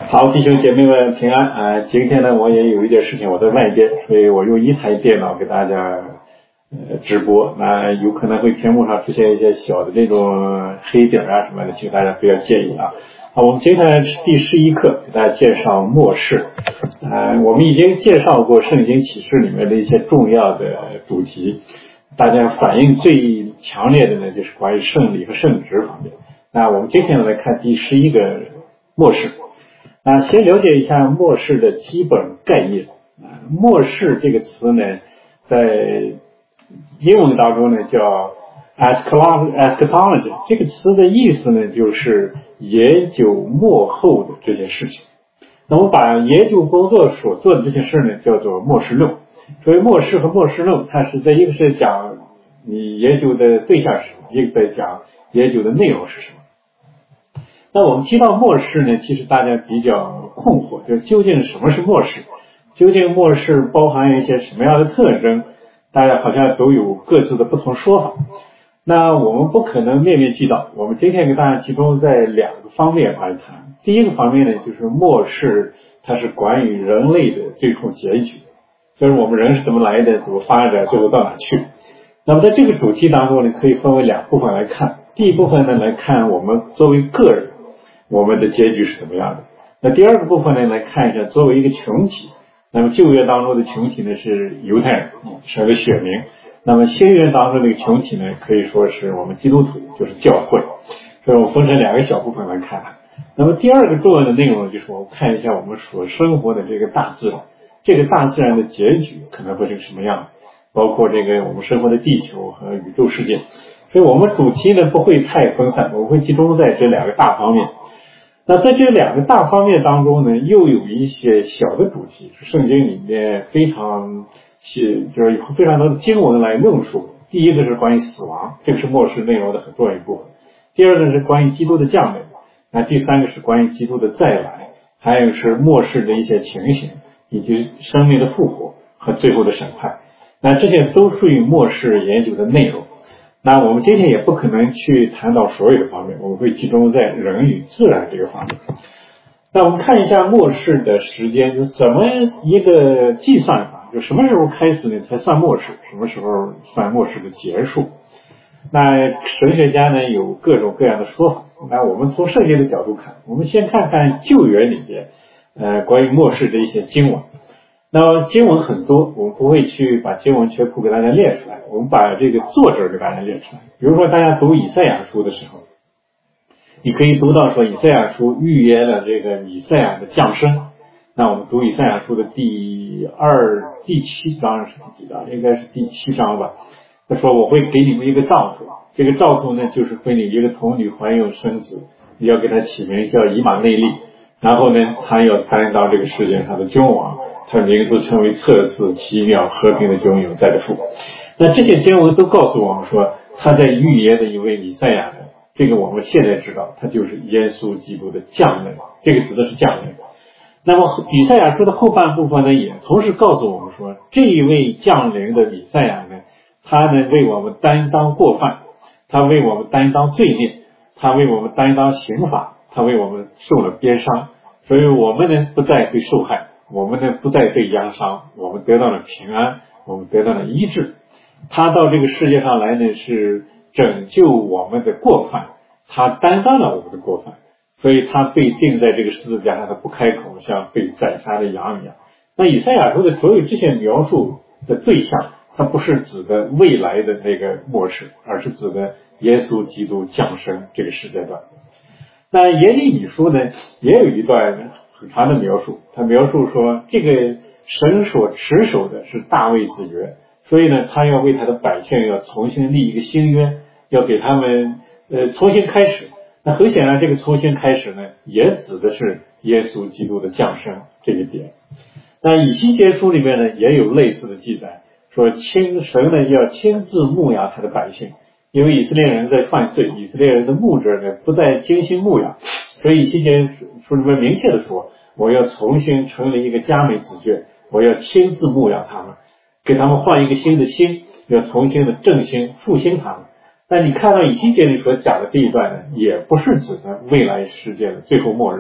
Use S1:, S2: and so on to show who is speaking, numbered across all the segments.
S1: 好，弟兄姐妹们平安啊！今天呢，我也有一点事情，我在外边，所以我用一台电脑给大家直播。那有可能会屏幕上出现一些小的这种黑点啊什么的，请大家不要介意啊。好，我们今天是第11课，给大家介绍末世。我们已经介绍过圣经启示里面的一些重要的主题，大家反应最强烈的呢，就是关于圣礼和圣职方面。那我们今天来看第11个末世。先了解一下末世的基本概念。末世这个词呢，在英文当中呢叫 eschatology， 这个词的意思呢就是研究末后的这些事情。那我把研究工作所做的这些事呢叫做末世论。所以末世和末世论，它是在一个是讲你研究的对象是什么，一个在讲研究的内容是什么。那我们提到末世呢，其实大家比较困惑，就究竟什么是末世？究竟末世包含一些什么样的特征？大家好像都有各自的不同说法。那我们不可能面面俱到，我们今天给大家集中在两个方面来谈。第一个方面呢，就是末世它是关于人类的最后结局，就是我们人是怎么来的，怎么发展，最后到哪去。那么在这个主题当中呢，可以分为两部分来看。第一部分呢，来看我们作为个人我们的结局是怎么样的。那第二个部分呢，来看一下作为一个群体。那么旧约当中的群体呢是犹太人，是个选民。那么新约当中的群体呢，可以说是我们基督徒，就是教会。所以我分成两个小部分来看。那么第二个重要的内容就是我们看一下我们所生活的这个大自然，这个大自然的结局可能会是什么样的，包括这个我们生活的地球和宇宙世界。所以我们主题呢不会太分散，我们会集中在这两个大方面。那在这两个大方面当中呢，又有一些小的主题，是圣经里面就是有非常多的经文来论述。第一个是关于死亡，这个是末世内容的很重要一部分。第二个是关于基督的降临。那第三个是关于基督的再来，还有是末世的一些情形，以及生命的复活和最后的审判。那这些都属于末世研究的内容。那我们今天也不可能去谈到所有的方面，我们会集中在人与自然这个方面。那我们看一下末世的时间，就怎么一个计算法，就什么时候开始呢才算末世，什么时候算末世的结束。那神学家呢有各种各样的说法。那我们从圣经的角度看，我们先看看旧约里边关于末世的一些经文。那经文很多，我们不会去把经文全部给大家列出来，我们把这个作者给大家列出来。比如说大家读以赛亚书的时候，你可以读到说以赛亚书预言了这个以赛亚的降生。那我们读以赛亚书的第7章是第几章？应该是第7章吧。他说我会给你们一个兆头，这个兆头呢就是会你一个童女怀孕生子，你要给他起名叫以马内利。然后呢他要担当这个世界上的君王，他的名字称为测试奇妙和平的君永在的父。那这些经文都告诉我们说，他在预言的一位弥赛亚呢，这个我们现在知道他就是耶稣基督的降临，这个指的是降临。那么以赛亚书的后半部分呢，也同时告诉我们说，这一位降临的弥赛亚呢，他呢为我们担当过犯，他为我们担当罪孽，他为我们担当刑罚，他为我们受了鞭伤，所以我们呢不再被受害，我们呢不再被压伤，我们得到了平安，我们得到了医治。他到这个世界上来呢，是拯救我们的过犯，他担当了我们的过犯，所以他被钉在这个十字架上，他不开口，像被宰杀的羊一样。那以赛亚书的所有这些描述的对象，它不是指的未来的那个末世，而是指的耶稣基督降生这个时间段。那耶利米书呢，也有一段很长的描述，他描述说，这个神所持守的是大卫之约，所以呢，他要为他的百姓要重新立一个新约，要给他们重新开始。那很显然，这个重新开始呢，也指的是耶稣基督的降生这一点。那以西结书里面呢，也有类似的记载，说神呢要亲自牧养他的百姓，因为以色列人在犯罪，以色列人的牧者呢不再精心牧养，所以以西结书里面明确的说，我要重新成立一个佳美子眷，我要亲自牧养他们，给他们换一个新的心，要重新的振兴复兴他们。但你看到以西结里所讲的这一段呢，也不是指的未来世界的最后末日，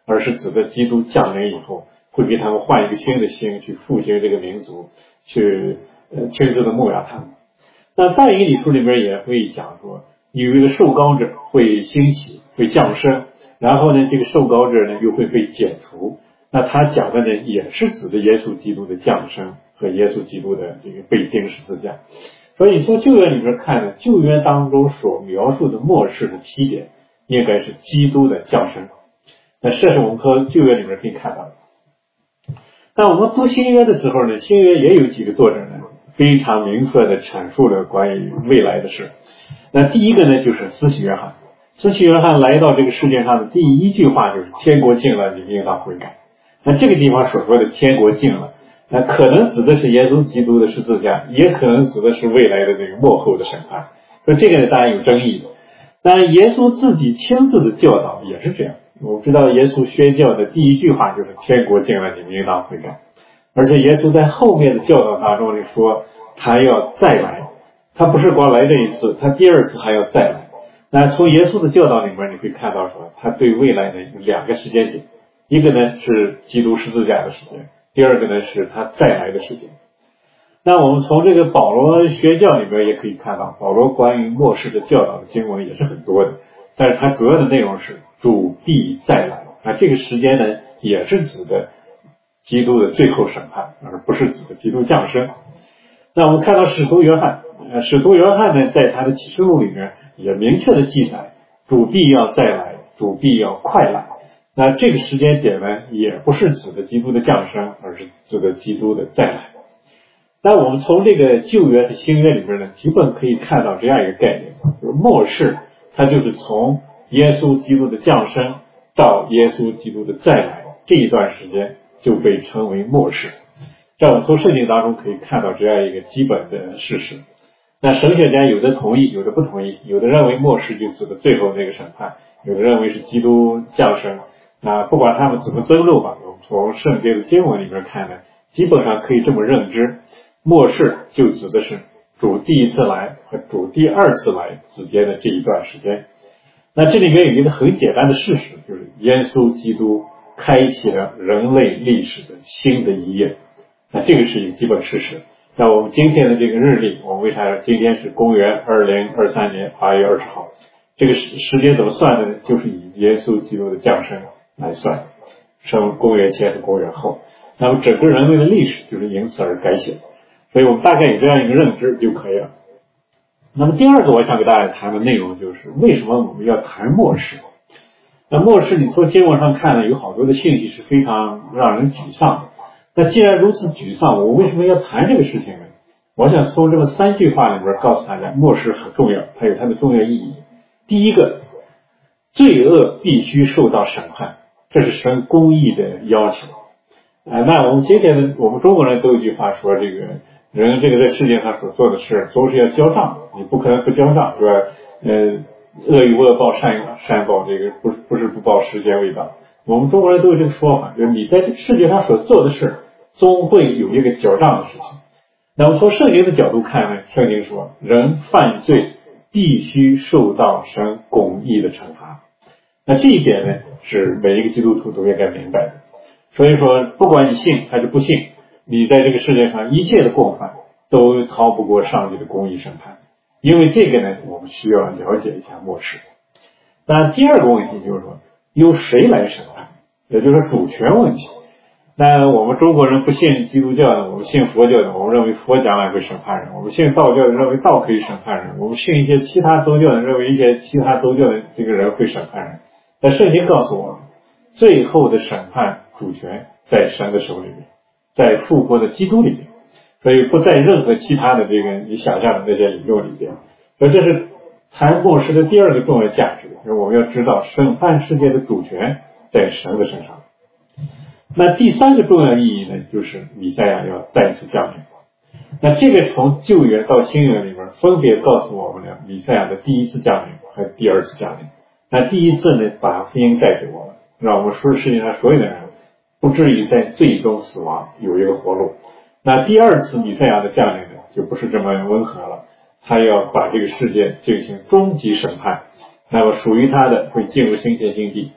S1: 而是指的基督降临以后会给他们换一个新的心，去复兴这个民族，去亲自的牧养他们。那但以理书里面也会讲说，有一个受膏者会兴起，会降生，然后呢，这个受膏者呢又会被剪除。那他讲的呢，也是指的耶稣基督的降生和耶稣基督的这个被钉十字架。所以从旧约里面看呢，旧约当中所描述的末世的起点，应该是基督的降生。那这是我们从旧约里面可以看到的。那我们读新约的时候呢，新约也有几个作者呢，非常明确的阐述了关于未来的事。那第一个呢，就是施洗约翰。施洗约翰来到这个世界上的第一句话就是天国近了，你们应当悔改。那这个地方所说的天国近了，那可能指的是耶稣基督的十字架，也可能指的是未来的这个末后的审判。所以这个呢，当然有争议的。当然耶稣自己亲自的教导也是这样。我们知道耶稣宣教的第一句话就是天国近了，你们应当悔改。而且耶稣在后面的教导当中里说他要再来，他不是光来这一次，他第二次还要再来。那从耶稣的教导里面你会看到说，他对未来呢有两个时间点，一个呢是基督十字架的时间，第二个呢是他再来的时间。那我们从这个保罗宣教里面也可以看到，保罗关于末世的教导的经文也是很多的，但是他主要的内容是主必再来。那这个时间呢也是指的基督的最后审判，而不是指的基督降生。那我们看到使徒约翰，使徒约翰呢在他的启示录里面也明确的记载主必要再来，主必要快来。那这个时间点呢也不是指的基督的降生，而是指的基督的再来。那我们从这个旧约和新约里面呢，基本可以看到这样一个概念，就是末世它就是从耶稣基督的降生到耶稣基督的再来，这一段时间就被称为末世。在我们从圣经当中可以看到这样一个基本的事实。那神学家有的同意，有的不同意，有的认为末世就指的最后那个审判，有的认为是基督降生。那不管他们怎么争论吧，我们从圣经的经文里面看呢，基本上可以这么认知，末世就指的是主第一次来和主第二次来之间的这一段时间。那这里面有一个很简单的事实，就是耶稣基督开启了人类历史的新的一页。那这个是一个基本事实。那我们今天的这个日历，我们为啥今天是公元2023年8月20号？这个时间怎么算的呢？就是以耶稣基督的降生来算，从公元前和公元后。那么整个人类的历史就是因此而改写。所以我们大概有这样一个认知就可以了。那么第二个我想给大家谈的内容就是为什么我们要谈末世。那末世你从经文上看呢，有好多的信息是非常让人沮丧的。那既然如此沮丧，我为什么要谈这个事情呢？我想从这么3句话里边告诉大家，末世很重要，它有它的重要意义。第一个，罪恶必须受到审判，这是神公义的要求。那我们今天呢，我们中国人都有一句话说，这个人这个在世界上所做的事总是要交账，你不可能不交账，是吧？恶有恶报，善报，这个不是不报时间未到。我们中国人都有这个说法，就是你在这个世界上所做的事终会有一个缴账的事情。那么从圣经的角度看呢，圣经说人犯罪必须受到神公义的惩罚。那这一点呢是每一个基督徒都应该明白的。所以说不管你信还是不信，你在这个世界上一切的过犯都逃不过上帝的公义审判。因为这个呢我们需要了解一下末世。那第二个问题就是说由谁来审判，也就是主权问题。那我们中国人不信基督教的，我们信佛教的，我们认为佛将来会审判人；我们信道教的，认为道可以审判人；我们信一些其他宗教的，认为一些其他宗教的这个人会审判人。但圣经告诉我们，最后的审判主权在神的手里面，在复活的基督里面，所以不在任何其他的这个你想象的那些理论里边。所以这是谈末世的第二个重要价值，就是我们要知道审判世界的主权在神的身上。那第三个重要意义呢，就是弥赛亚要再次降临。那这个从旧约到新约里面分别告诉我们了弥赛亚的第一次降临和第二次降临。那第一次呢，把福音带给我们，让我们说世界上所有的人不至于在最终死亡，有一个活路。那第二次弥赛亚的降临呢，就不是这么温和了，他要把这个世界进行终极审判。那么属于他的会进入新天新地，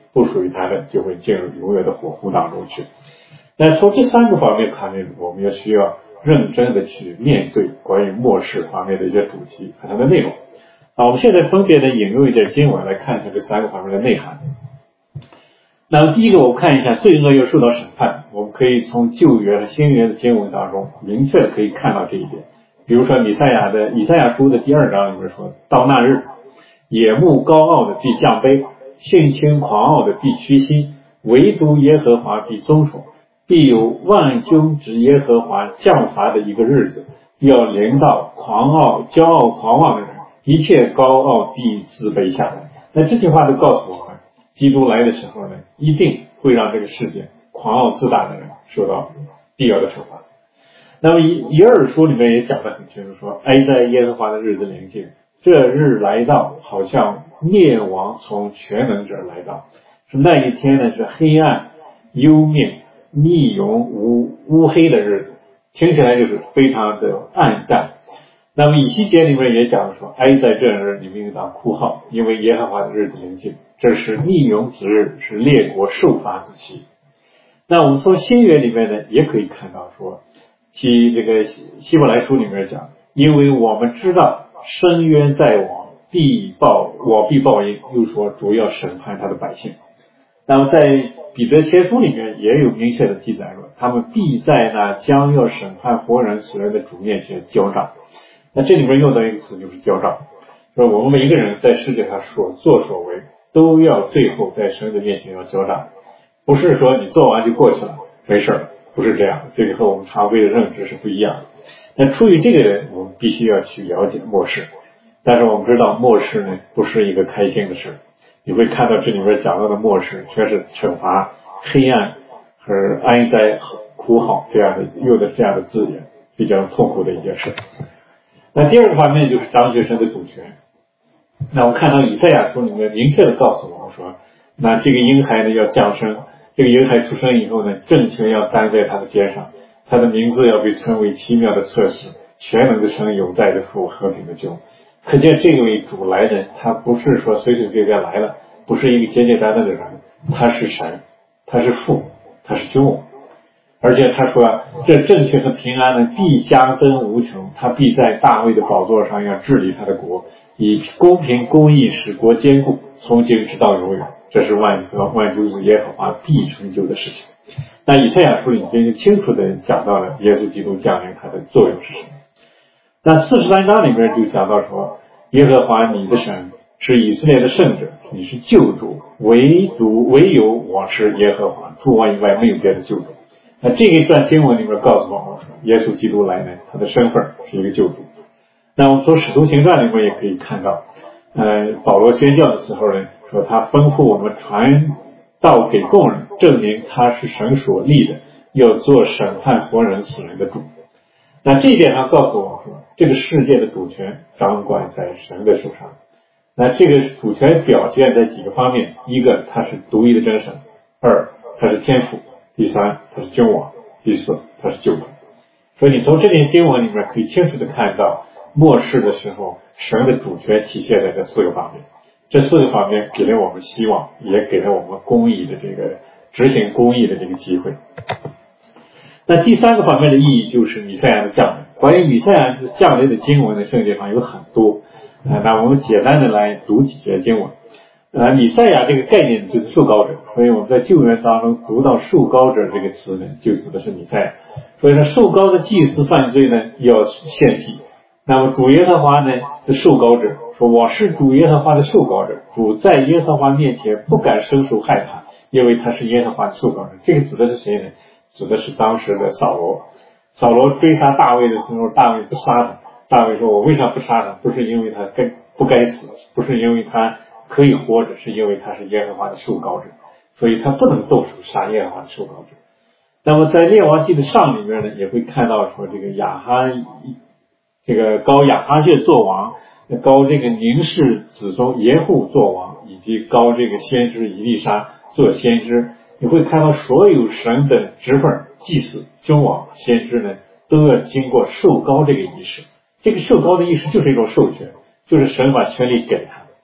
S1: 不属于他的就会进入永远的火湖当中去。那从这3个方面看呢，我们要需要认真的去面对关于末世方面的一些主题和它的内容。我们现在分别的引用一点经文来看一下这3个方面的内涵。那么第一个，我们看一下罪恶要受到审判，我们可以从旧约和新约的经文当中明确的可以看到这一点。比如说以赛亚书的第2章里面说，到那日，野目高傲的必降卑，性情狂傲的必屈膝，唯独耶和华必尊崇，必有万军之耶和华降罚的一个日子，要临到骄傲狂妄的人，一切高傲必自卑下来。那这句话都告诉我们，基督来的时候呢，一定会让这个世界狂傲自大的人受到必要的惩罚。那么以尔书里面也讲得很清楚，说哀哉耶和华的日子临近，这日来到，好像灭亡从全能者来到。是那一天呢，是黑暗幽灭密云乌黑的日子，听起来就是非常的暗淡。那么以西结里面也讲说，哀在这日，你们应当哭号，因为耶和华的日子临近，这是密云之日，是列国受罚之期。那我们从新约里面呢，也可以看到说，这个希伯来书里面讲，因为我们知道深渊在我必报应，又说主要审判他的百姓。那么在彼得前书里面也有明确的记载说，他们必在那将要审判活人死人的主面前交账。那这里面用到一个词，就是交账，说我们每一个人在世界上所作所为都要最后在神的面前要交账，不是说你做完就过去了没事了，不是这样的，这个和我们常规的认知是不一样的。那出于这个人，我们必须要去了解末世，但是我们知道末世呢不是一个开心的事，你会看到这里面讲到的末世全是惩罚、黑暗和哀哉、哭号这样的用的这样的字眼，比较痛苦的一件事。那第二个方面就是当学生的主权。那我看到以赛亚书里面明确的告诉我们说，那这个婴孩呢要降生，这个婴孩出生以后呢，政权要担在他的肩上，他的名字要被称为奇妙的策士，全能的神，永在的父，和平的君。可见这位主来人，他不是说随随便便来了，不是一个简简单单的人，他是神，他是父，他是君王。而且他说，这正确和平安呢必加增无穷，他必在大卫的宝座上要治理他的国，以公平公义使国坚固，从今直到永远。这是万军之耶和华必成就的事情。那以赛亚书里面清楚的讲到了耶稣基督降临他的作用是什么。那43章里面就讲到说，耶和华你的神是以色列的圣者，你是救主，唯有我是耶和华，除我以外没有别的救主。那这一段经文里面告诉我们说，耶稣基督来呢，他的身份是一个救主。那我们从使徒行传里面也可以看到，保罗宣教的时候呢，说他吩咐我们传道给众人，证明他是神所立的，要做审判活人死人的主。那这一点上告诉我们说，这个世界的主权掌管在神的手上。那这个主权表现在几个方面，一个他是独一的真神，二他是天父，第三他是君王，第四他是救主。所以你从这篇经文里面可以清楚的看到，末世的时候神的主权体现在这4个方面。这4个方面给了我们希望，也给了我们公义的这个执行公义的这个机会。那第3个方面的意义就是弥赛亚的降临。关于弥赛亚降临的经文呢，圣经上有很多，那我们简单的来读几节经文。弥赛亚这个概念就是受膏者，所以我们在旧约当中读到受膏者这个词呢，就指的是弥赛亚。所以说受膏的祭司犯罪呢要献祭，那么主耶和华呢是受膏者，说我是主耶和华的受膏者，主在耶和华面前不敢伸手害他，因为他是耶和华的受膏者。这个指的是谁呢？指的是当时的扫罗。扫罗追杀大卫的时候，大卫不杀他，大卫说我为啥不杀他？不是因为他不该死，不是因为他可以活着，是因为他是耶和华的受膏者，所以他不能动手杀耶和华的受膏者。那么在列王记的上里面呢，也会看到说这个高亚哈谢做王，高这个宁氏子孙耶户做王，以及高这个先知以利沙做先知。你会看到所有神的职分，祭司、君王、先知呢，都要经过受膏这个仪式。这个受膏的仪式就是一种授权，就是神把权力给他。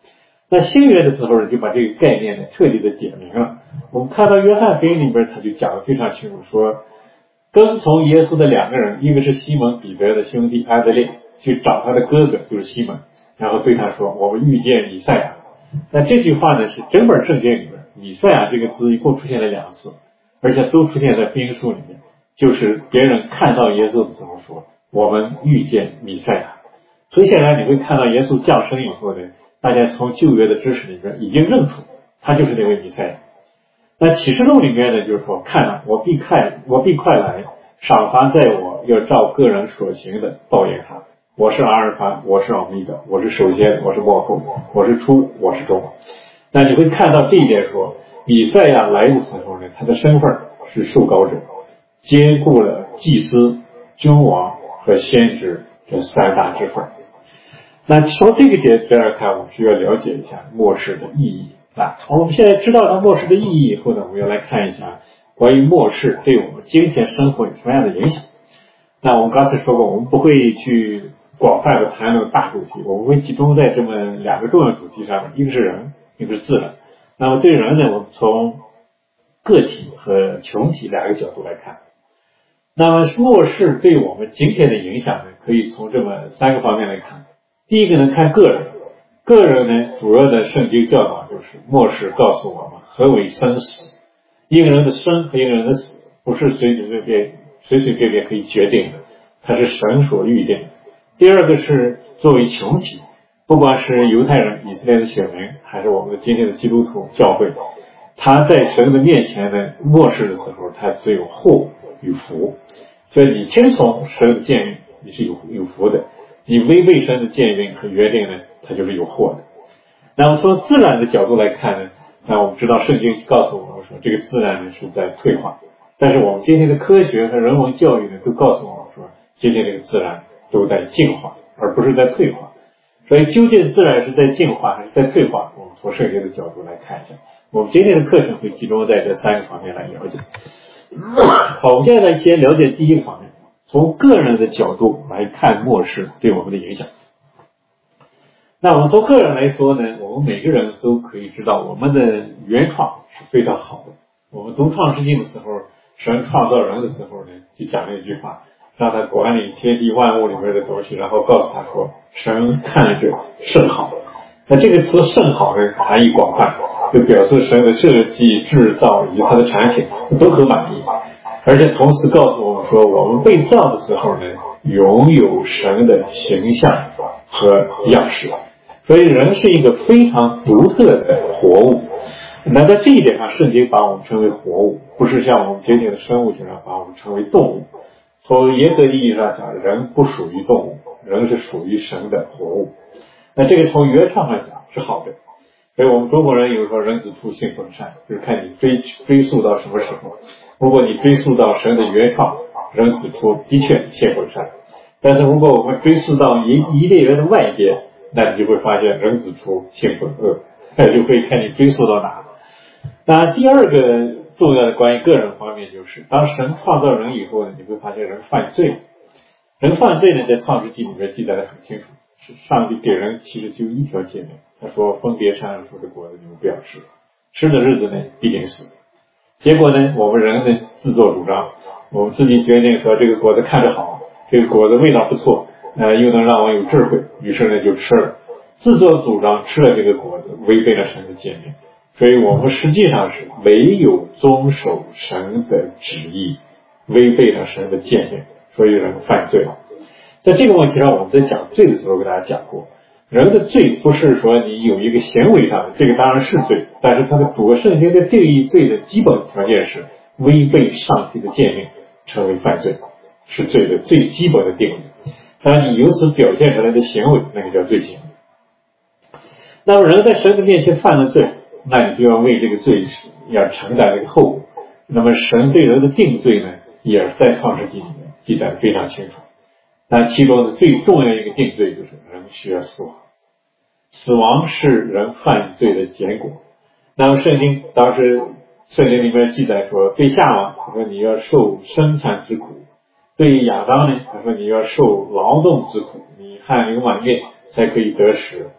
S1: 那新约的时候呢，就把这个概念呢彻底的点明了。我们看到约翰福音里边他就讲得非常清楚，说跟从耶稣的两个人，一个是西门彼得的兄弟安德烈，去找他的哥哥就是西门，然后对他说我们遇见弥赛亚。那这句话呢是整本圣经里边弥赛亚这个字一共出现了2次，而且都出现在福音书里面，就是别人看到耶稣的时候说我们遇见弥赛亚。很显然你会看到耶稣降生以后呢，大家从旧约的知识里面已经认出他就是那位弥赛亚。那启示录里面呢就是说看了我必快来，赏罚在我，要照个人所行的报应他。我是阿尔法，我是奥秘的，我是首先，我是末后，我是初，我是终。那你会看到这一点说弥赛亚来的时候呢，他的身份是受膏者，兼顾了祭司、君王和先知这3大职分。那从这个点来看，我们需要了解一下末世的意义。我们现在知道了末世的意义以后呢，我们要来看一下关于末世对我们今天生活有什么样的影响。那我们刚才说过，我们不会去广泛的谈论大主题，我们会集中在这么2个重要主题上面，一个是人，一个是自然。那么对人呢，我们从个体和群体2个角度来看。那么末世对我们今天的影响呢，可以从这么3个方面来看。第一个呢，看个人。个人呢，主要的圣经教导就是末世告诉我们何为生死。一个人的生和一个人的死不是随随便便可以决定的，它是神所预定的。第二个是作为群体，不管是犹太人、以色列的选民，还是我们的今天的基督徒教会，他在神的面前呢，末世的时候他只有祸与福。所以你听从神的诫命，你是有福的；你违背神的诫命和约定呢，它就是有祸的。那么从自然的角度来看呢，那我们知道圣经告诉我们说这个自然呢是在退化，但是我们今天的科学和人文教育呢都告诉我们说今天这个自然都在进化而不是在退化。所以究竟自然是在进化还是在退化，我们从圣经的角度来看一下。我们今天的课程会集中在这3个方面来了解。好，我们现在呢先了解第一个方面，从个人的角度来看末世对我们的影响。那我们从个人来说呢，我们每个人都可以知道我们的原创是非常好的。我们读创世纪的时候，神创造人的时候呢，就讲了一句话，让他管理天地万物里面的东西，然后告诉他说神看着甚好。那这个词甚好呢含义广泛，就表示神的设计、制造以及他的产品都很满意，而且同时告诉我们说我们被造的时候呢，拥有神的形象和样式。所以人是一个非常独特的活物。那在这一点上，圣经把我们称为活物，不是像我们今天的生物学上把我们称为动物。从严格意义上讲，人不属于动物，人是属于神的活物。那这个从原创上讲是好的。所以我们中国人有说人子出性本善，就是看你追溯到什么时候。如果你追溯到神的原创，人子出的确性本善。但是如果我们追溯到伊甸园的外边，那你就会发现人子出性本恶，就会看你追溯到哪。那第二个重要的关于个人方面就是，当神创造人以后呢，你会发现人犯罪。人犯罪呢，在创世纪里面记载得很清楚，是上帝给人其实就一条诫命，他说分别善恶树的果子你们不要吃，吃的日子呢必定死。结果呢，我们人呢自作主张，我们自己决定说这个果子看着好，这个果子味道不错，又能让我有智慧，于是呢就吃了，自作主张吃了这个果子，违背了神的诫命。所以我们实际上是没有遵守神的旨意，违背了神的诫命，所以人犯罪了。在这个问题上，我们在讲罪的时候给大家讲过，人的罪不是说你有一个行为上的，这个当然是罪，但是它的主圣经的定义罪的基本条件是违背上帝的诫命，成为犯罪，是罪的最基本的定义。当然你由此表现出来的行为，那个叫罪行。那么人在神的面前犯了罪，那你就要为这个罪要承担这个后果。那么神对人的定罪呢，也是在创世纪里面记载得非常清楚。那其中的最重要的一个定罪就是人需要死亡，死亡是人犯罪的结果。那么圣经里面记载说，对夏娃他说你要受生产之苦，对亚当呢他说你要受劳动之苦，你汗流满面才可以得食。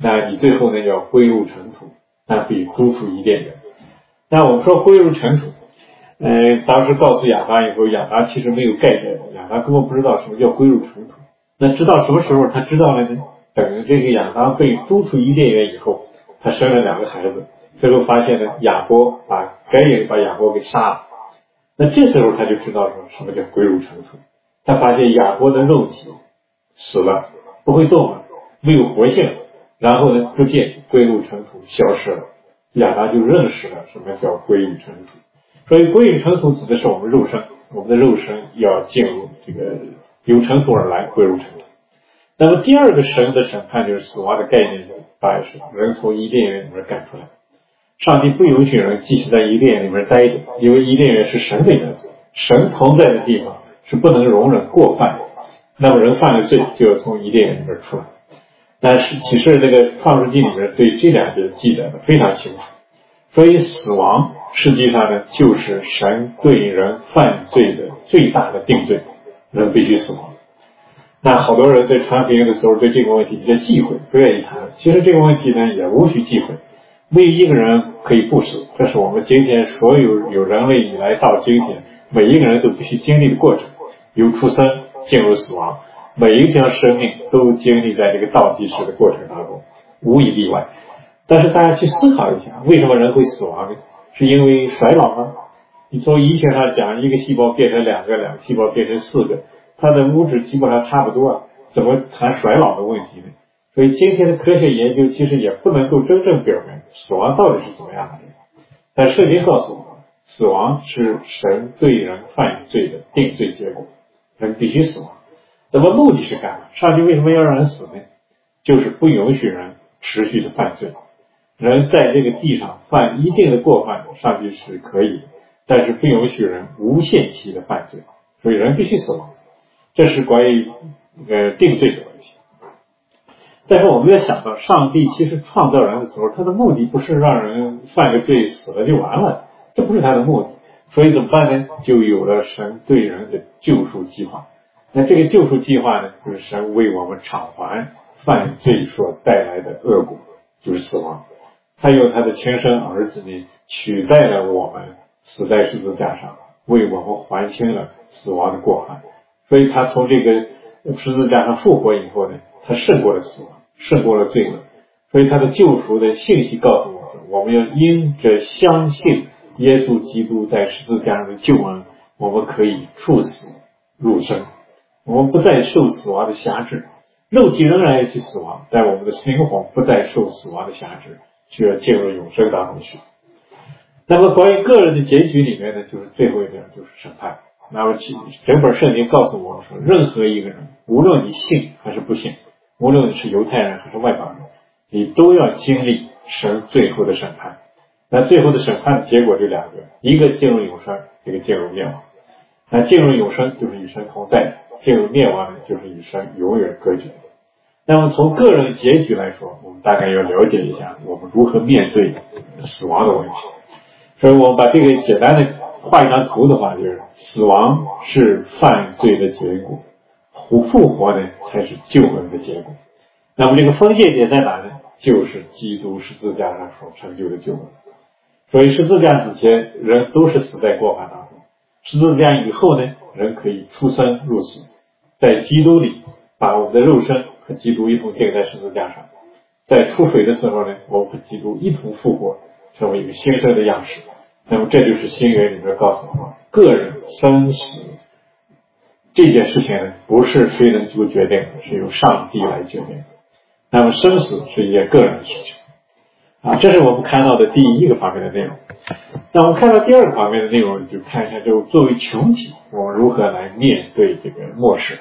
S1: 那你最后呢要归入尘土，那比诸土伊甸园。那我们说归入尘土，当时告诉亚当以后，亚当其实没有概念，亚当根本不知道什么叫归入尘土。那直到什么时候他知道了呢？等这个亚当被逐出伊甸园以后，他生了2个孩子，最后发现呢，该隐把亚伯给杀了。那这时候他就知道说什么叫归入尘土。他发现亚伯的肉体死了，不会动了，没有活性，然后呢，逐渐归入尘土，消失了。亚当就认识了什么叫归于尘土。所以归于尘土指的是我们肉身，我们的肉身要进入这个由尘土而来，归入尘土。那么第二个神的审判就是死亡的概念，把人从伊甸园里面赶出来。上帝不允许人继续在伊甸园里面待着，因为伊甸园是神的园子，神同在的地方是不能容忍过犯的。那么人犯了罪就要从伊甸园里面出来。但是启示这个创世纪里面对这2节记载的非常清楚。所以死亡实际上呢，就是神对人犯罪的最大的定罪，人必须死亡。那好多人在传福音的时候对这个问题比较忌讳，不愿意谈。其实这个问题呢也无需忌讳，没有一个人可以不死，这是我们今天所有人类以来到今天每一个人都必须经历的过程，由出生进入死亡，每一条生命都经历在这个倒计时的过程当中，无一例外。但是大家去思考一下，为什么人会死亡呢？是因为衰老吗？你从医学上讲，一个细胞变成2个，2个细胞变成4个，它的物质基本上差不多啊，怎么谈衰老的问题呢？所以今天的科学研究其实也不能够真正表明死亡到底是怎么样的。但圣经告诉我们，死亡是神对人犯罪的定罪结果，人必须死亡。那么目的是干嘛？上帝为什么要让人死呢？就是不允许人持续的犯罪。人在这个地上犯一定的过犯，上帝是可以的，但是不允许人无限期的犯罪，所以人必须死亡。这是关于定罪的问题。但是我们要想到，上帝其实创造人的时候，他的目的不是让人犯个罪死了就完了，这不是他的目的。所以怎么办呢？就有了神对人的救赎计划。那这个救赎计划呢，就是神为我们偿还犯罪所带来的恶果，就是死亡。他用他的亲生儿子呢，取代了我们死在十字架上，为我们还清了死亡的过犯。所以他从这个十字架上复活以后呢，他胜过了死亡，胜过了罪恶。所以他的救赎的信息告诉我们，我们要因着相信耶稣基督在十字架上的救恩，我们可以处死入生，我们不再受死亡的辖制。肉体仍然要去死亡，但我们的灵魂不再受死亡的辖制，就要进入永生当中去。那么关于个人的结局里面呢，就是最后一点，就是审判。那么整本圣经告诉我们说，任何一个人，无论你信还是不信，无论你是犹太人还是外邦人，你都要经历神最后的审判。那最后的审判的结果就2个，一个进入永生，一个进入灭亡。那进入永生就是与神同在，进入灭亡呢就是与神永远隔绝。那么从个人的结局来说，我们大概要了解一下我们如何面对死亡的问题。所以我们把这个简单的画一张图的话，就是死亡是犯罪的结果，复活呢才是救恩的结果。那么这个分界点在哪呢？就是基督十字架上所成就的救恩。所以十字架之前人都是死在过犯当中，十字架以后呢，人可以出生入死，在基督里把我们的肉身和基督一同钉在十字架上，在出水的时候呢，我们和基督一同复活，成为一个新生的样式。那么这就是新约里面告诉我们，个人生死这件事情呢，不是谁能做决定的，是由上帝来决定的。那么生死是一件个人的事情这是我们看到的第一个方面的内容。那我们看到第二个方面的内容，就看一下就作为群体我们如何来面对这个末世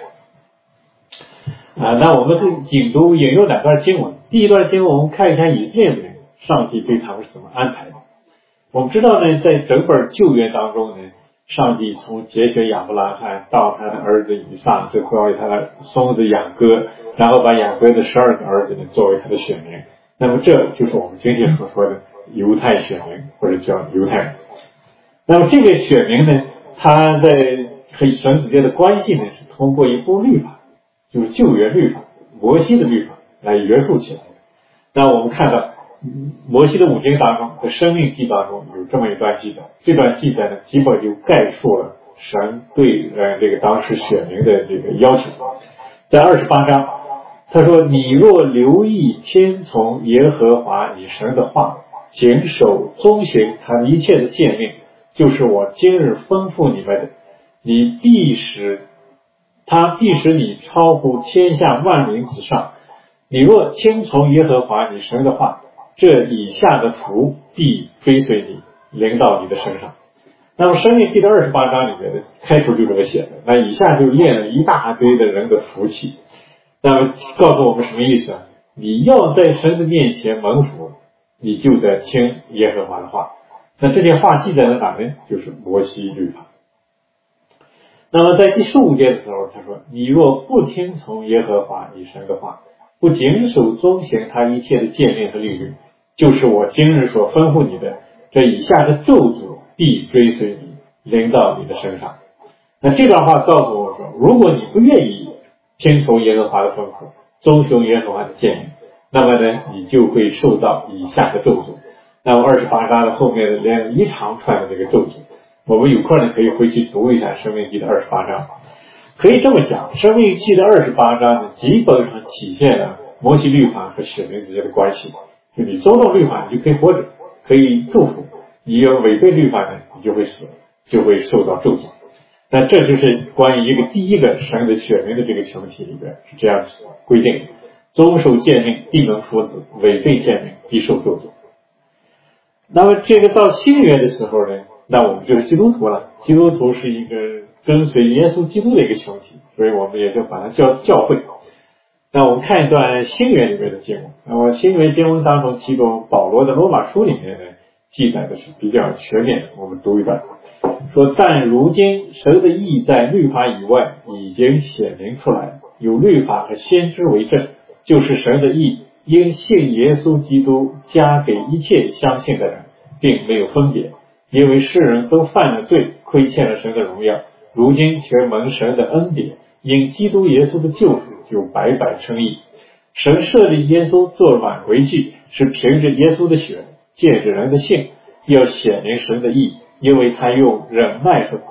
S1: 那我们引用2段经文。第一段经文我们看一下以色列人，上帝对他们是怎么安排的。我们知道呢，在整本旧约当中呢，上帝从拣选亚伯拉罕到他的儿子以撒，最后为他的孙子雅各，然后把雅各的12个儿子呢作为他的选民。那么这就是我们今天所说的犹太选民，或者叫犹太人。那么这个选民呢，他在和神之间的关系呢，是通过一部律法，就是旧约律法，摩西的律法来约束起来的。 那我们看到摩西的五经当中，在生命记当中有这么一段记载，这段记载呢，基本就概述了神对这个当时选民的这个要求。在28章，他说：“你若留意听从耶和华你神的话，谨守遵循他一切的诫命，就是我今日吩咐你们的，他必使你超乎天下万民之上。你若听从耶和华你神的话，这以下的福必追随你，临到你的身上。”那么申命记的28章里面的开头就这么写的，那以下就列了一大堆的人的福气。那么告诉我们什么意思啊？你要在神的面前蒙福，你就得听耶和华的话。那这些话记载在哪呢？就是摩西律法。那么在第15节的时候，他说：“你若不听从耶和华你神的话，不谨守遵行他一切的诫命和律律，就是我今日所吩咐你的，这以下的咒诅必追随你，临到你的身上。”那这段话告诉我说，如果你不愿意听从耶和华的吩咐，遵循耶和华的诫命，那么呢，你就会受到以下的咒诅。那么28章的后面的连一长串的这个咒诅，我们有空呢可以回去读一下申命记的28章。可以这么讲，申命记的28章呢，基本上体现了摩西律法和选民之间的关系。就你遵守律法，你就可以活着，可以祝福；你要违背律法呢，你就会死，就会受到咒诅。那这就是关于第一个神的选民的这个群体里边是这样规定：遵守诫命必能福子，违背诫命必受咒诅。那么这个到新约的时候呢，那我们就是基督徒了。基督徒是一个跟随耶稣基督的一个群体，所以我们也就把它叫教会。那我们看一段新约里面的经文。那么新约经文当中，其中保罗的罗马书里面呢记载的是比较全面的，我们读一段。说：“但如今神的义在律法以外已经显明出来，有律法和先知为证，就是神的义因信耶稣基督加给一切相信的人，并没有分别，因为世人都犯了罪，亏欠了神的荣耀，如今却蒙神的恩典，因基督耶稣的救赎就白白称义。神设立耶稣做挽回祭，是凭着耶稣的血，借着人的信，要显明神的义，因为他用忍耐的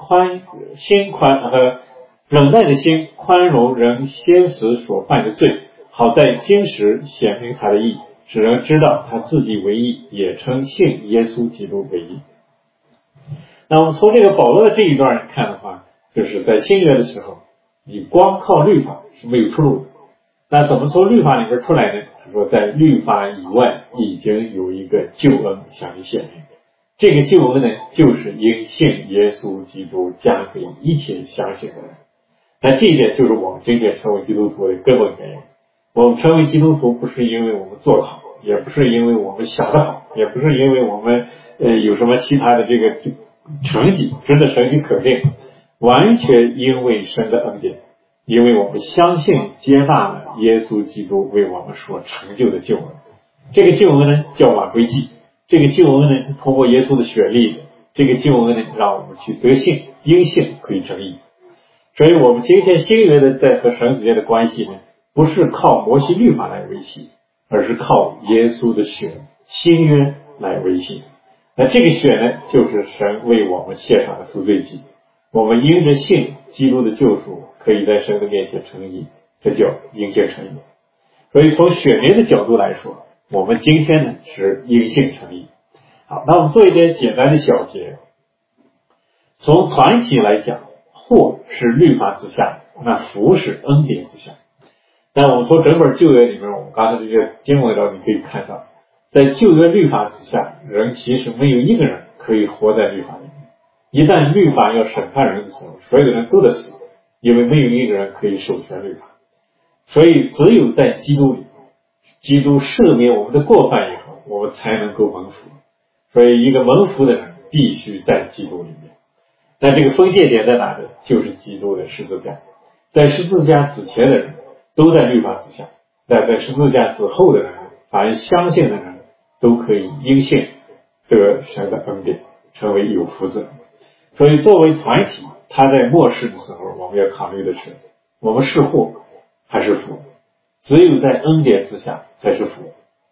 S1: 心宽容人先时所犯的罪，好在今时显明他的义，使人知道他自己为义，也称信耶稣基督为义。”那我们从这个保罗的这一段看的话，就是在新约的时候，你光靠律法是没有出路的。那怎么从律法里边出来呢？他说，在律法以外已经有一个救恩向你显明。这个救恩呢，就是因信耶稣基督加给一切相信的人。那这一点就是我们今天成为基督徒的根本原因。我们成为基督徒不是因为我们做得好，也不是因为我们想得好，也不是因为我们有什么其他的这个成绩值得神去肯定，完全因为神的恩典，因为我们相信接纳了耶稣基督为我们所成就的救恩。这个救恩呢叫挽回祭，这个救恩呢通过耶稣的血立的，这个救恩呢让我们去得信，因信可以称义。所以我们今天新约的在和神之间的关系呢，不是靠摩西律法来维系，而是靠耶稣的血新约来维系。那这个血呢，就是神为我们献上的赎罪祭。我们因着信基督的救赎，可以在神的面前称义，这叫因信称义。所以从选民的角度来说，我们今天呢是因信称义。好，那我们做一点简单的小结。从团体来讲，祸是律法之下，那福是恩典之下。那我们从整本旧约里面，我们刚才这些经文中你可以看到，在旧约律法之下，人其实没有一个人可以活在律法里面。一旦律法要审判人的时候，所有的人都得死，因为没有一个人可以授权律法。所以只有在基督里，基督赦免我们的过犯以后，我们才能够蒙福。所以一个蒙福的人必须在基督里面。那这个分界点在哪里？就是基督的十字架。在十字架之前的人都在律法之下，但在十字架之后的人，凡相信的人都可以因信得神的恩典，成为有福之人。所以作为团体，他在末世的时候，我们要考虑的是，我们是祸还是福？只有在恩典之下才是福，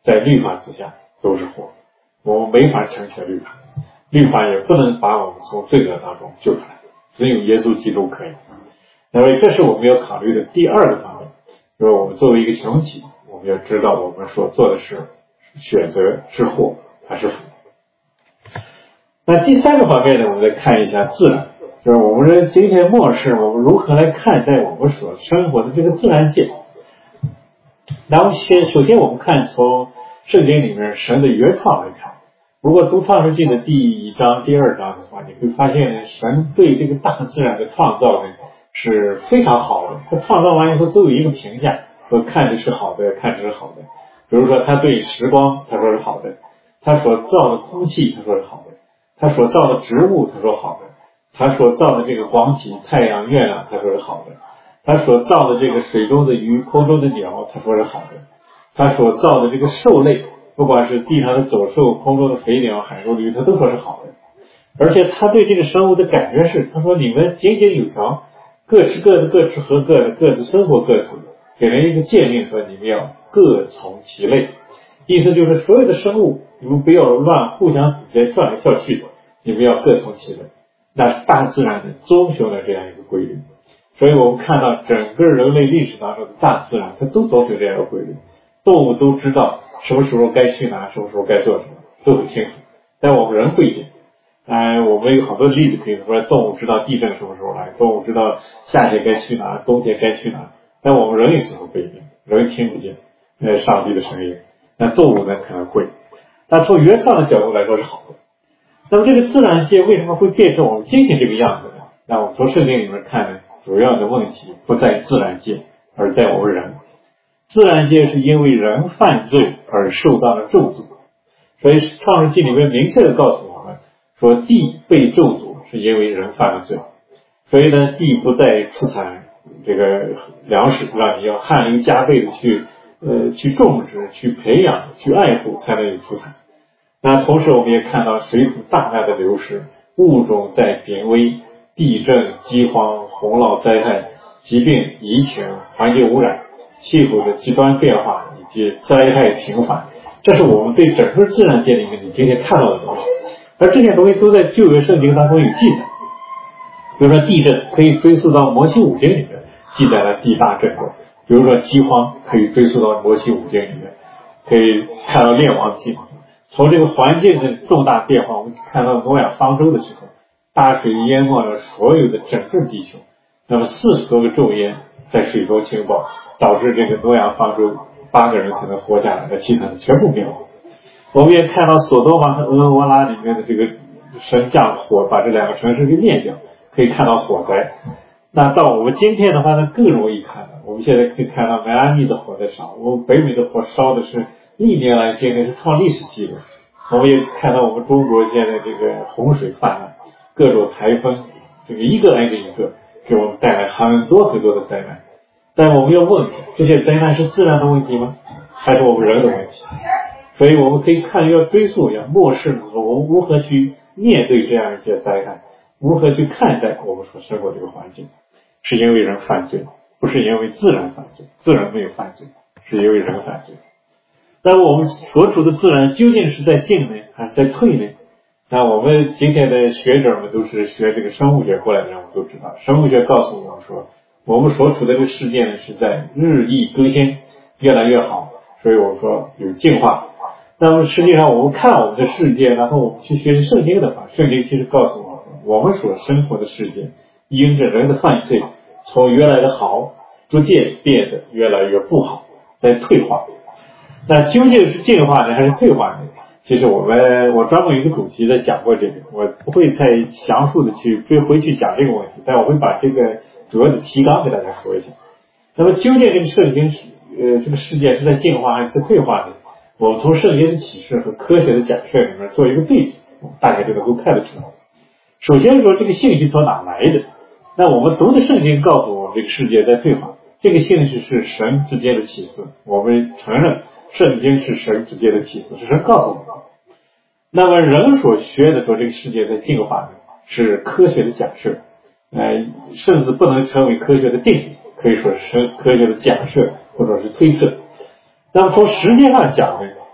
S1: 在律法之下都是活，我们没法成全律法，律法也不能把我们从罪恶当中救出来，只有耶稣基督可以。那么这是我们要考虑的第二个方面，就是我们作为一个群体，我们要知道我们所做的是选择是祸还是福。那第三个方面呢，我们再看一下自然，就是我们说今天末世我们如何来看待我们所生活的这个自然界。然后首先我们看从圣经里面神的原创来看，如果读创世纪的第1章第2章的话，你会发现神对这个大自然的创造呢是非常好的，他创造完以后都有一个评价，说看着是好的，看着是好的。比如说他对时光他说是好的，他所造的空气他说是好的，他所造的植物他说好的，他所造的这个光体太阳月亮他说是好的，他所造的这个水中的鱼空中的鸟他说是好的，他所造的这个兽类不管是地上的走兽空中的飞鸟海中的鱼他都说是好的。而且他对这个生物的感觉是，他说你们井井有条，各吃各的，各吃和各的，各自生活各自的，给人一个诫命说你们要各从其类，意思就是所有的生物你们不要乱互相之间跳来跳去的，你们要各从其类。那是大自然的遵循了这样一个规律，所以我们看到整个人类历史当中的大自然它都遵循这样一个规律，动物都知道什么时候该去哪，什么时候该做什么都很清楚，但我们人不一定。我们有很多的例子可以说，动物知道地震什么时候来，动物知道夏天该去哪，冬天该去哪，但我们人有时候不一定，人听不见上帝的声音，那动物呢可能会。但从原创的角度来说是好的。那么这个自然界为什么会变成我们今天这个样子呢？那我们从圣经里面看呢，主要的问题不在自然界，而在我们人。自然界是因为人犯罪而受到了咒诅，所以创世纪里面明确的告诉我们说，地被咒诅是因为人犯了罪，所以呢，地不再出产这个粮食，让你要汗流浃背的去种植、去培养、去爱护，才能有出产。那同时我们也看到水土大量的流失，物种在濒危，地震、饥荒、洪涝灾害、疾病、疫情、环境污染、气候的极端变化以及灾害频繁，这是我们对整个自然界里面你今天看到的东西。而这些东西都在旧约圣经当中有记载，比如说地震可以追溯到摩西五经里面记载了地大震动，比如说饥荒可以追溯到摩西五经里面，可以看到列王记。从这个环境的重大变化，我们看到诺亚方舟的时候，大水淹没了所有的整个地球，那么40多个昼夜在水中倾爆，导致这个诺亚方舟8个人才能活下来，其他的全部灭亡。我们也看到索多玛和俄摩拉里面的这个神降火把这2个城市给灭掉，可以看到火灾。那到我们今天的话呢，更容易看到，我们现在可以看到迈阿密的火在烧，我们北美的火烧的是历年来现在是创历史记录。我们也看到我们中国现在这个洪水泛滥，各种台风这个一个挨着一个，给我们带来很多很多的灾难。但我们要问，这些灾难是自然的问题吗？还是我们人的问题？所以我们可以看，要追溯一下末世的时候，我们如何去面对这样一些灾害，如何去看待我们所生活这个环境。是因为人犯罪，不是因为自然犯罪，自然没有犯罪，是因为人犯罪。那么我们所处的自然究竟是在进呢，还是在退呢？那我们今天的学者们都是学这个生物学过来的人，我们都知道，生物学告诉我们说，我们所处的这个世界呢是在日益更新，越来越好，所以我们说有进化。那么实际上我们看我们的世界，然后我们去学习圣经的话，圣经其实告诉我们，我们所生活的世界因着人的犯罪，从原来的好逐渐变得越来越不好，在退化。那究竟是进化呢还是退化呢？其实我专门有一个主题在讲过这个，我不会太详述的去回去讲这个问题，但我会把这个主要的提纲给大家说一下。那么究竟这个圣经这个世界是在进化还是在退化呢？我们从圣经的启示和科学的假设里面做一个对比，大家就能够看得出来。首先说这个信息从哪来的？那我们读的圣经告诉我们这个世界在退化，这个信息是神之间的启示，我们承认圣经是神之间的启示，是神告诉我们的。那么人所学的说这个世界在进化呢，是科学的假设，甚至不能成为科学的定理，可以说是科学的假设或者是推测。那么从时间上讲呢，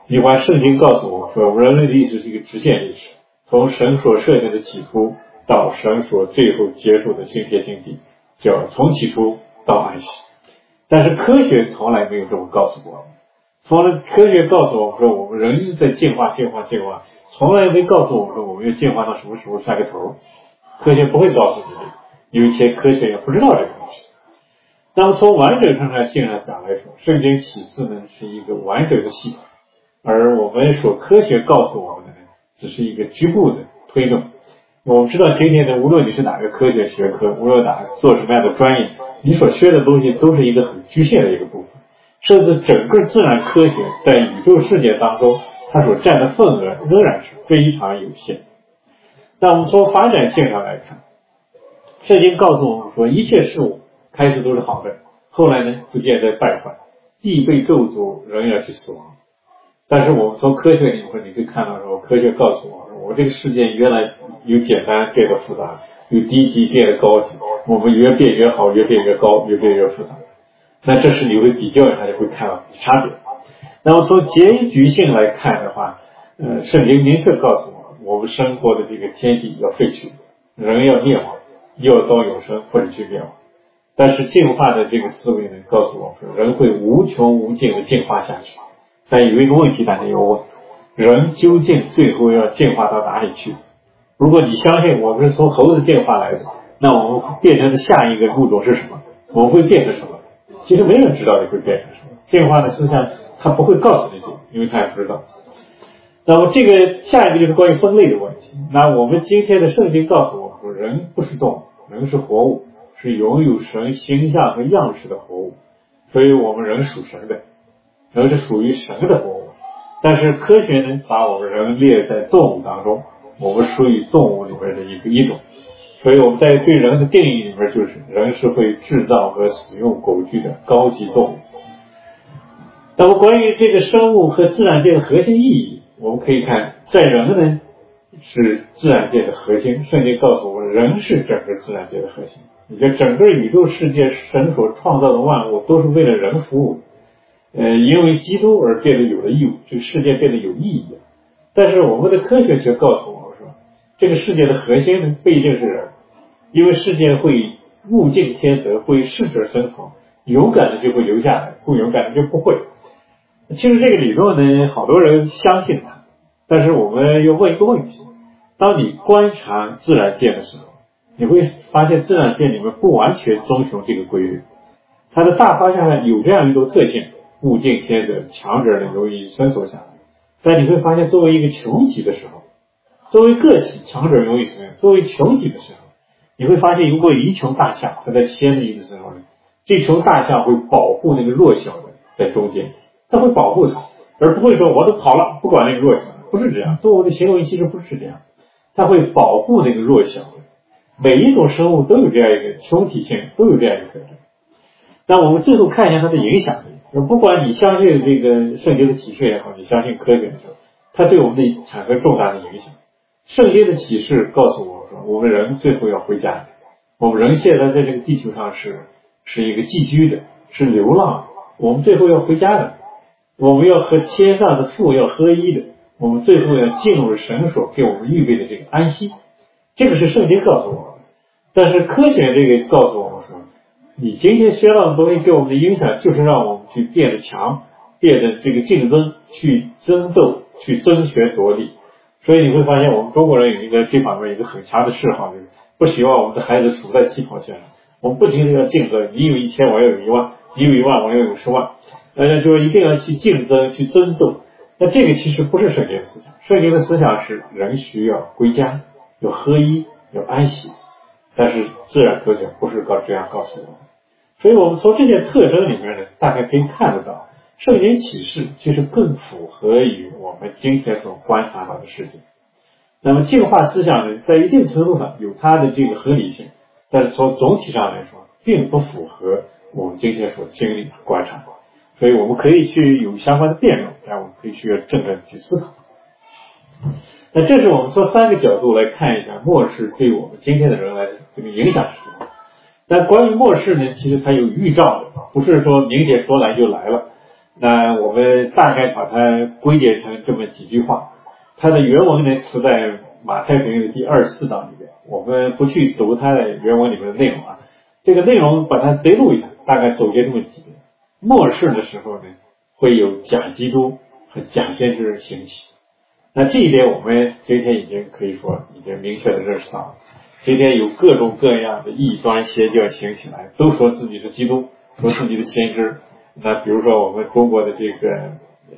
S1: 另外，圣经告诉我们说，人类的历史是一个直线历史，从神所设定的起初到神所最后结束的新天新地，叫从起初到安息。但是科学从来没有这么告诉过我们，从来科学告诉我们说，我们人一直在进化，从来没告诉我们说我们要进化到什么时候算个头。科学不会告诉你的，有些科学也不知道这个东西。那么从完整性上讲来说，圣经启示呢是一个完整的系统，而我们所科学告诉我们的呢，只是一个局部的推动。我们知道今天呢，无论你是哪个科学学科，无论做什么样的专业，你所学的东西都是一个很局限的一个部分，甚至整个自然科学在宇宙世界当中，它所占的份额仍然是非常有限。那我们从发展性上来看，圣经告诉我们说，一切事物开始都是好的，后来呢逐渐在败坏，地被咒诅，人要去死亡。但是我们从科学里面你可以看到说，科学告诉我这个世界原来由简单变得复杂，由低级变得高级，我们越变越好，越变越高，越变越复杂。那这是你会比较一下就会看到差别。那么从结局性来看的话，圣经明确告诉我们生活的这个天地要废去，人要灭亡，要到永生或者去灭亡。但是进化的这个思维呢，告诉我们说人会无穷无尽的进化下去。但有一个问题大家要问，人究竟最后要进化到哪里去？如果你相信我们是从猴子进化来的，那我们变成的下一个物种是什么？我们会变成什么？其实没人知道你会变成什么。进化的思想他不会告诉你，因为他也不知道。那么这个下一个就是关于分类的问题。那我们今天的圣经告诉我们说，人不是动物，人是活物，是拥有神形象和样式的活物，所以我们人属神的，人是属于神的活物。但是科学呢，把我们人列在动物当中，我们属于动物里面的一种。所以我们在对人的定义里面，就是人是会制造和使用狗具的高级动物。那么关于这个生物和自然界的核心意义，我们可以看，在人呢是自然界的核心，圣经告诉我们，人是整个自然界的核心。你看整个宇宙世界神所创造的万物都是为了人服务，因为基督而变得有了义务，这个世界变得有意义。但是我们的科学却告诉我们说，这个世界的核心呢不一定是人，因为世界会物竞天择，会适者生存，勇敢的就会留下来，不勇敢的就不会。其实这个理论呢，好多人相信它，但是我们要问一个问题，当你观察自然界的时候，你会发现自然界里面不完全遵循这个规律，它的大方向上有这样一种特性，物竞天择，强者呢容易生存下来。但你会发现作为一个群体的时候，作为个体强者容易生存，作为群体的时候，你会发现如果一群大象它在牵着一只时候呢，这群大象会保护那个弱小的在中间，它会保护它，而不会说我都跑了不管那个弱小的，不是这样，动物的行为其实不是这样，它会保护那个弱小的。每一种生物都有这样一个群体性，都有这样一个特征。那我们最后看一下它的影响力，不管你相信这个圣经的启示也好，你相信科学也好，它对我们的产生重大的影响。圣经的启示告诉我们说，我们人最后要回家，我们人现在在这个地球上是一个寄居的，是流浪的，我们最后要回家的，我们要和天上的父要合一的，我们最后要进入神所给我们预备的这个安息。这个是圣经告诉我们的。但是科学这个告诉我们说，你今天学到的东西对我们的影响就是让我们去变得强，变得这个竞争，去争斗，去争权夺利。所以你会发现我们中国人有一个这方面有一个很强的嗜好，就是不希望我们的孩子处在起跑线上，我们不停地要竞争，你有1000我要有1万，你有1万我要有10万，就是一定要去竞争，去争斗。那这个其实不是圣经的思想，圣经的思想是人需要归家，要合一，要安息。但是自然科学不是这样告诉我们，所以我们从这些特征里面呢，大概可以看得到，圣经启示其实更符合于我们今天所观察到的世界。那么进化思想呢，在一定程度上有它的这个合理性，但是从总体上来说，并不符合我们今天所经历的观察。所以我们可以去有相关的辩论，但我们可以去正地去思考。那这是我们从3个角度来看一下末世对我们今天的人来这个影响是什么。但关于末世呢，其实它有预兆的，不是说明天说来就来了。 那我们大概把它归结成这么几句话。它的原文呢词在马太福音的第24章里边，我们不去读它的原文里面的内容啊，这个内容把它摘录一下，大概总结这么几点。末世的时候呢，会有假基督和假先知兴起。那这一点我们今天已经可以说已经明确的认识到了。今天有各种各样的异端邪教兴起来，都说自己是基督，说自己的先知。那比如说我们中国的这个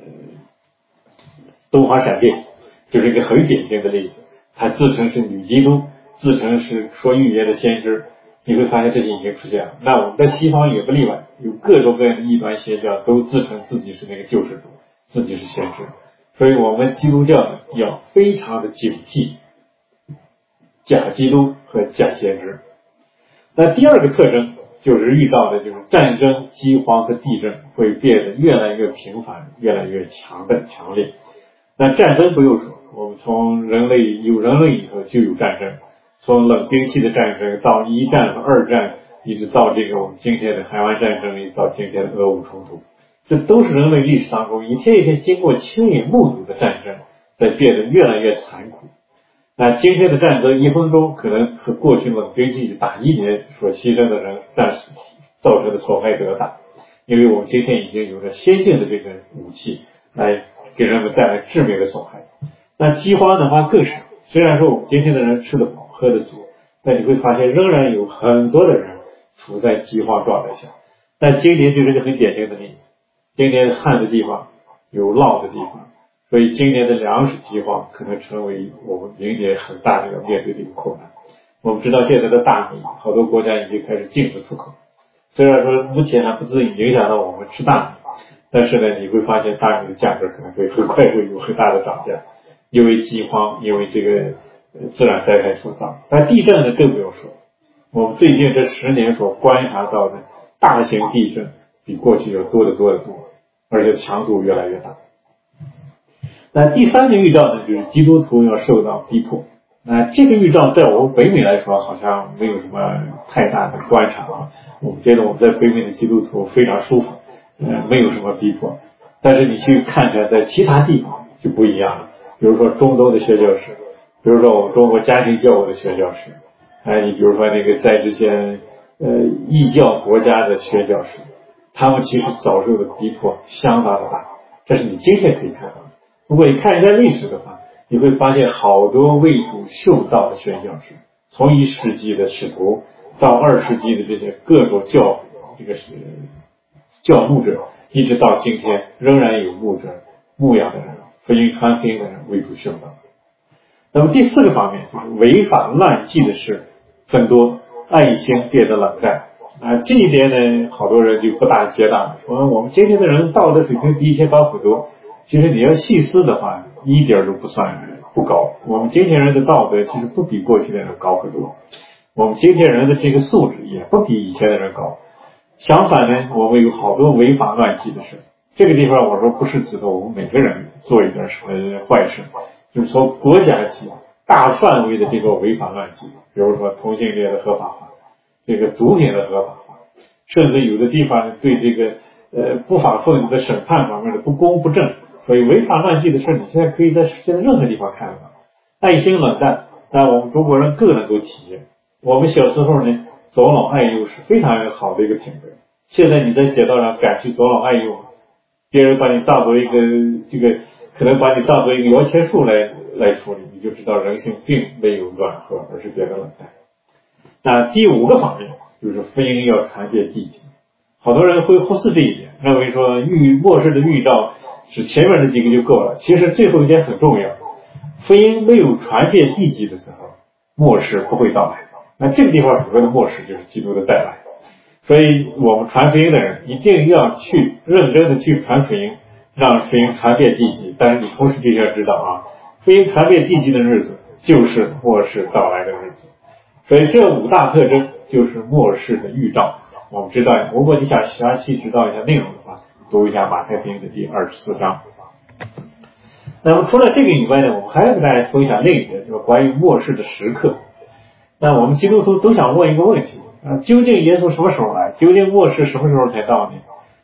S1: 东方闪电就是一个很典型的例子，他自称是女基督，自称是说预言的先知。你会发现这些已经出现了。那我们在西方也不例外，有各种各样的异端邪教都自称自己是那个救世主，自己是先知。所以我们基督教呢要非常的警惕假基督和假先知。那第二个特征就是遇到的就是战争、饥荒和地震会变得越来越频繁，越来越强烈。那战争不用说，我们从人类以后就有战争，从冷兵器的战争到一战和二战，一直到这个我们今天的海湾战争，一直到今天的俄乌冲突，这都是人类历史当中一天一天经过亲眼目睹的战争，在变得越来越残酷。那今天的战争1分钟可能和过去冷兵器打1年所牺牲的人，但是造成的损害更大，因为我们今天已经有了先进的这个武器来给人们带来致命的损害。那饥荒的话更是，虽然说我们今天的人吃得饱喝得足，但你会发现仍然有很多的人处在饥荒状态下。那今年就是一个很典型的例子，今年旱的地方有涝的地方，所以今年的粮食饥荒可能成为我们明年很大的要面对的一个困难。我们知道现在的大米好多国家已经开始禁止出口，虽然说目前还不至于影响到我们吃大米，但是呢你会发现大米的价格可能会很快会有很大的涨价，因为饥荒，因为这个自然灾害所造。但地震呢更不用说，我们最近这10年所观察到的大型地震比过去要多得多，而且强度越来越大。那第三个预兆呢，就是基督徒要受到逼迫。那这个预兆在我们北美来说好像没有什么太大的观察啊，我们觉得我们在北美的基督徒非常舒服，没有什么逼迫。但是你去看看在其他地方就不一样了，比如说中东的宣教士，比如说我们中国家庭教会的宣教士，你比如说那个在这些异教国家的宣教士，他们其实遭受的逼迫相当的大，这是你今天可以看到的。如果你看一下历史的话，你会发现好多为主殉道的宣教士，从1世纪的使徒到2世纪的这些各种这个是教牧者，一直到今天仍然有牧者、牧养的人、福音传福音的人为主殉道。那么第4个方面就是违法乱纪的事增多，爱心变得冷淡。这一点呢，好多人就不大接纳，说我们今天的人道德水平比以前高很多。其实你要细思的话，一点都不算不高。我们今天人的道德其实不比过去的人高很多，我们今天人的这个素质也不比以前的人高。相反呢，我们有好多违法乱纪的事。这个地方我说不是指的我们每个人做一点什么坏事，就是说国家级大范围的这个违法乱纪，比如说同性恋的合法化，这个毒品的合法化，甚至有的地方对这个不法分子的审判方面的不公不正。所以违法乱纪的事你现在可以在世界的任何地方看得到。爱心冷淡，但我们中国人个人都体验。我们小时候呢，左老爱幼是非常好的一个品德。现在你在街道上敢去左老爱幼，别人把你当作一个可能把你当作一个摇钱树来处理，你就知道人性并没有软和，而是变得冷淡。那第5个方面就是福音要传遍地极。好多人会忽视这一点，认为说末世的预兆是前面的几个就够了。其实最后一点很重要，福音没有传遍地极的时候，末世不会到来。那这个地方所谓的末世就是基督的再来。所以我们传福音的人一定要去认真的去传福音，让福音传遍地极。但是你同时必须要知道福音传遍地极的日子就是末世到来的日子。所以这5大特征就是末世的预兆。我们知道，如果你想详细知道一下内容的话，读一下马太福音的第24章。那么除了这个以外呢，我们还要跟大家分享另一个，就是关于末世的时刻。那我们基督徒都想问一个问题究竟耶稣什么时候来？究竟末世什么时候才到呢？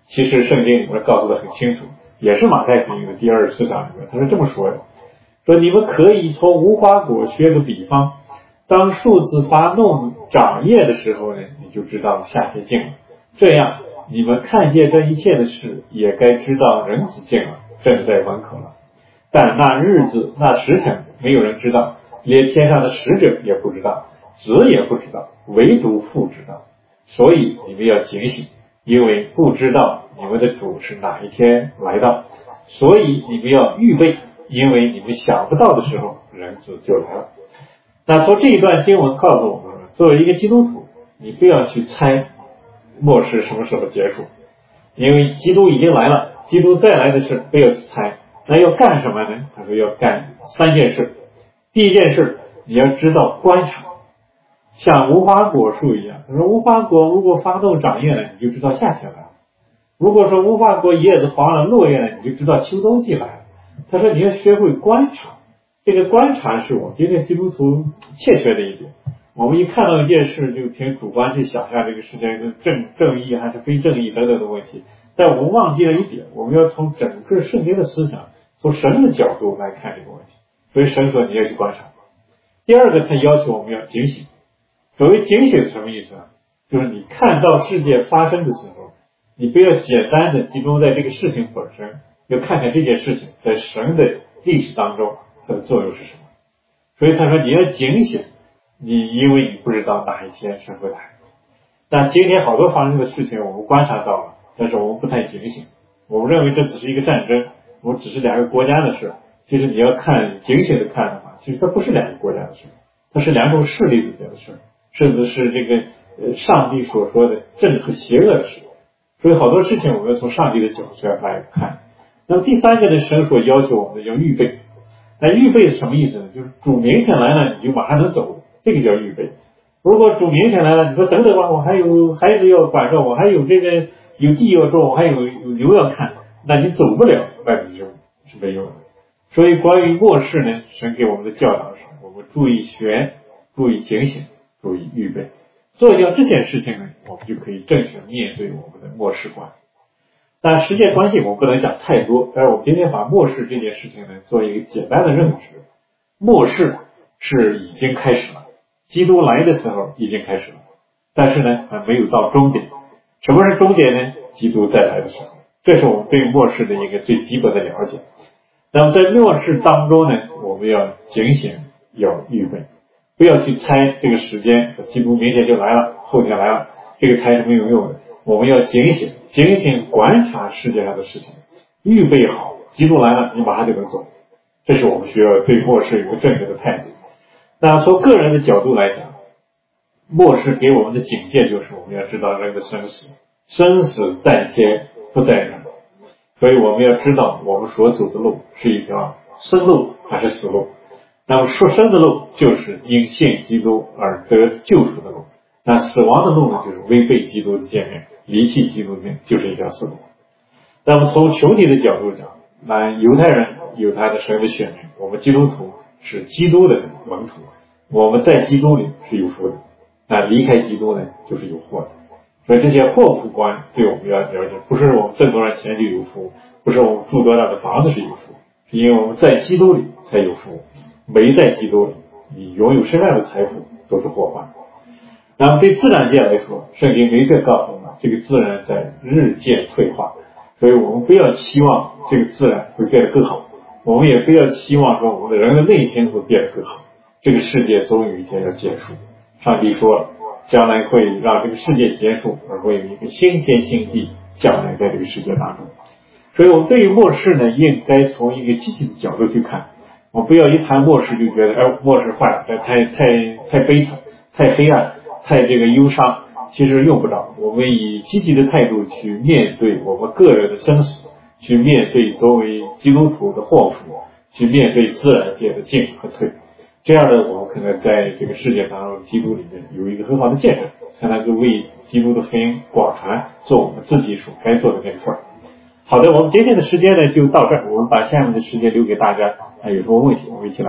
S1: 其实圣经里面告诉的很清楚，也是马太福音的第24章里面，他是这么说的，说你们可以从无花果学个比方，当树子发嫩长叶的时候呢，你就知道夏天近了。这样你们看见这一切的事，也该知道人子近了，正在门口了。但那日子那时辰没有人知道，连天上的使者也不知道，子也不知道，唯独父知道。所以你们要警醒，因为不知道你们的主是哪一天来到，所以你们要预备，因为你们想不到的时候，人子就来了。那从这一段经文告诉我们，作为一个基督徒，你不要去猜末世什么时候结束，因为基督已经来了，基督再来的事不要去猜。那要干什么呢？他说要干3件事。第一件事，你要知道观察，像无花果树一样。他说无花果如果发豆长叶了，你就知道夏天来了；如果说无花果叶子黄了落叶了，你就知道秋冬季来了。他说你要学会观察，这个观察是我们今天基督徒欠缺的一点。我们一看到一件事就凭主观去想象这个世界是正义还是非正义等等的问题，但我们忘记了一点，我们要从整个圣经的思想，从神的角度来看这个问题。所以神说你要去观察。第二个，他要求我们要警醒。所谓警醒是什么意思呢？就是你看到事件发生的时候，你不要简单的集中在这个事情本身，要看看这件事情在神的历史当中它的作用是什么。所以他说你要警醒，因为你不知道哪一天神会来。但今天好多发生的事情我们观察到了，但是我们不太警醒，我们认为这只是一个战争，我们只是2个国家的事。其实你要看警醒的看的话，其实它不是2个国家的事，它是2种势力之间的事，甚至是这个上帝所说的正和邪恶的事。所以好多事情我们要从上帝的角度来看。那么第3个呢，神所要求我们要预备。那预备是什么意思呢？就是主明天来了，你就马上能走，这个叫预备。如果主明天来了，你说等等吧，我还有孩子要管着，我还有这个有地要种，我还有牛要看，那你走不了，那你就是没用的。所以关于末世呢，神给我们的教导是，我们注意学，注意警醒，注意预备。做掉这件事情呢，我们就可以正确面对我们的末世观。但时间关系我们不能讲太多，但是我们今天把末世这件事情呢做一个简单的认知。末世是已经开始了，基督来的时候已经开始了，但是呢还没有到终点。什么是终点呢？基督再来的时候。这是我们对末世的一个最基本的了解。那么在末世当中呢，我们要警醒，要预备，不要去猜这个时间，基督明天就来了，后天来了，这个猜是没有用的。我们要警醒，警醒观察世界上的事情，预备好，基督来了，你马上就能走。这是我们需要对末世有个正确的态度。那从个人的角度来讲，末世给我们的警戒就是我们要知道人的生死，生死在天不在人。所以我们要知道我们所走的路是一条生路还是死路。那么说生的路就是因信基督而得救赎的路，那死亡的路呢，就是违背基督的诫命，离弃基督的命，就是一条死路。那么从群体的角度讲，那犹太人有他的神的选民，我们基督徒是基督的门徒，我们在基督里是有福的，那离开基督呢就是有祸的。所以这些祸福观对我们要了解，不是我们挣多少钱就有福，不是我们住多大的房子是有福，是因为我们在基督里才有福，没在基督里，你拥有身上的财富都是祸患。那么对自然界来说，圣经明确告诉我们，这个自然在日渐退化，所以我们不要期望这个自然会变得更好，我们也不要期望说我们的人的内心会变得更好。这个世界总有一天要结束，上帝说了，将来会让这个世界结束，而会有一个新天新地降临在这个世界当中。所以我们对于末世呢，应该从一个积极的角度去看。我们不要一谈末世就觉得末世坏了，太悲惨，太黑暗，太这个忧伤。其实用不着，我们以积极的态度去面对我们个人的生死，去面对作为基督徒的祸福，去面对自然界的进和退。这样呢，我们可能在这个世界当中，基督里面有一个很好的见证，才能够为基督的福音广传，做我们自己所该做的那个事儿。好的，我们今天的时间呢就到这儿，我们把下面的时间留给大家，有什么问题我们一起来。